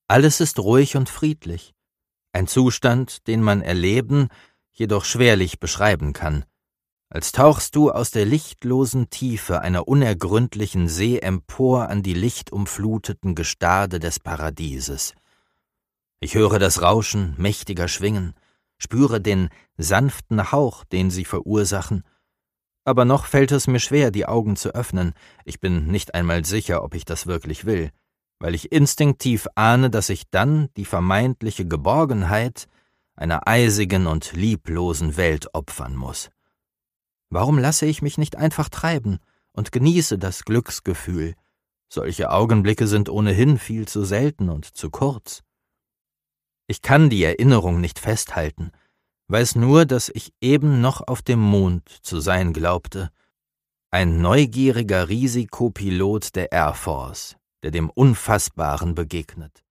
Alles ist ruhig und friedlich, ein Zustand, den man erleben, jedoch schwerlich beschreiben kann, als tauchst du aus der lichtlosen Tiefe einer unergründlichen See empor an die lichtumfluteten Gestade des Paradieses. Ich höre das Rauschen mächtiger Schwingen, spüre den sanften Hauch, den sie verursachen, aber noch fällt es mir schwer, die Augen zu öffnen. Ich bin nicht einmal sicher, ob ich das wirklich will, weil ich instinktiv ahne, dass ich dann die vermeintliche Geborgenheit einer eisigen und lieblosen Welt opfern muss. Warum lasse ich mich nicht einfach treiben und genieße das Glücksgefühl? Solche Augenblicke sind ohnehin viel zu selten und zu kurz. Ich kann die Erinnerung nicht festhalten, weiß nur, dass ich eben noch auf dem Mond zu sein glaubte, ein neugieriger Risikopilot der Air Force, der dem Unfassbaren begegnet.